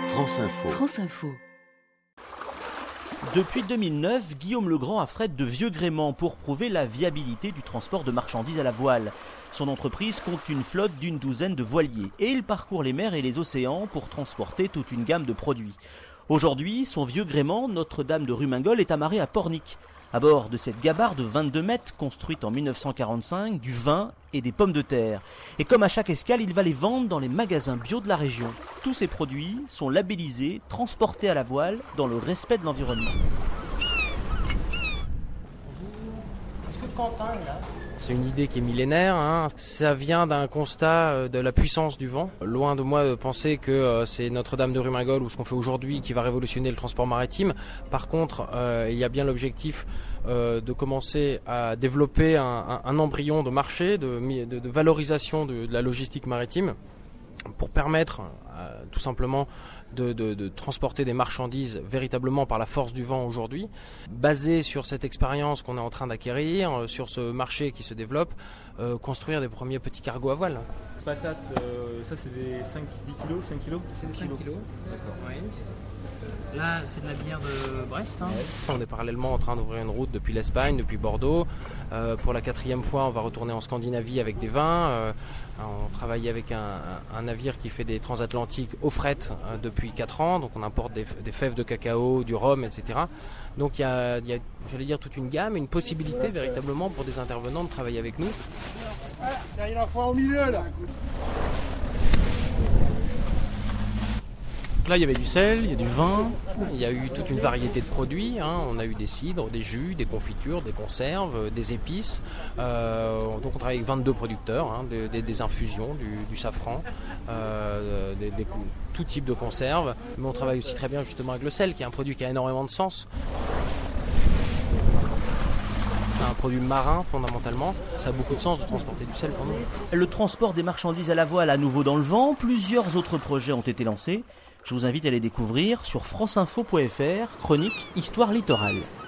France Info. France Info. Depuis 2009, Guillaume Legrand affrète de vieux gréements pour prouver la viabilité du transport de marchandises à la voile. Son entreprise compte une flotte d'une douzaine de voiliers et il parcourt les mers et les océans pour transporter toute une gamme de produits. Aujourd'hui, son vieux gréement, Notre-Dame de Rumingol, est amarré à Pornic. À bord de cette gabarre de 22 mètres, construite en 1945, du vin et des pommes de terre. Et comme à chaque escale, il va les vendre dans les magasins bio de la région. Tous ces produits sont labellisés, transportés à la voile, dans le respect de l'environnement. Est-ce que Quentin est là ? C'est une idée qui est millénaire, Ça vient d'un constat de la puissance du vent. Loin de moi de penser que c'est Notre-Dame de Rumingol ou ce qu'on fait aujourd'hui qui va révolutionner le transport maritime. Par contre, il y a bien l'objectif de commencer à développer un embryon de marché, de valorisation de la logistique maritime pour permettre tout simplement de transporter des marchandises véritablement par la force du vent aujourd'hui. Basé sur cette expérience qu'on est en train d'acquérir, sur ce marché qui se développe, construire des premiers petits cargos à voile. Patates, ça c'est des 10 kilos, 5 kilos ? C'est des 5 kilos. D'accord. Oui. Là, c'est de la bière de Brest. On est parallèlement en train d'ouvrir une route depuis l'Espagne, depuis Bordeaux. Pour la 4e fois, on va retourner en Scandinavie avec des vins. On travaille avec un navire qui fait des transatlantiques au fret depuis 4 ans. Donc on importe des fèves de cacao, du rhum, etc. Donc il y a, j'allais dire, toute une gamme, une possibilité véritablement pour des intervenants de travailler avec nous. Il y a l'enfant au milieu là. Là, il y avait du sel, il y a du vin. Il y a eu toute une variété de produits. On a eu des cidres, des jus, des confitures, des conserves, des épices. Donc on travaille avec 22 producteurs, des infusions, du safran, tout type de conserves. Mais on travaille aussi très bien justement avec le sel, qui est un produit qui a énormément de sens. C'est un produit marin fondamentalement. Ça a beaucoup de sens de transporter du sel pour nous. Le transport des marchandises à la voile à nouveau dans le vent. Plusieurs autres projets ont été lancés. Je vous invite à les découvrir sur franceinfo.fr, chronique Histoire littorale.